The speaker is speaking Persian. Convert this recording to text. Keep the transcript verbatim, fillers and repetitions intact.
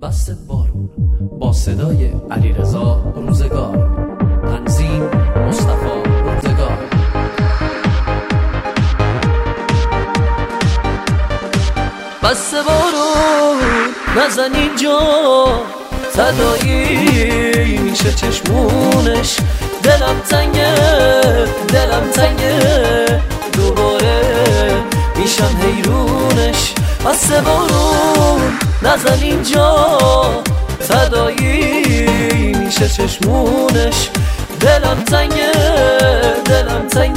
بست بارون با صدای علیرضا روزگار، تنظیم مصطفی روزگار. بست بارون نزن اینجا، صدایی میشه چشمونش. دلم تنگه دلم تنگه دوباره میشم حیرونش. بست بارون نزن اینجا، صدایی میشه چشمونش. دلم تنگه دلم تنگه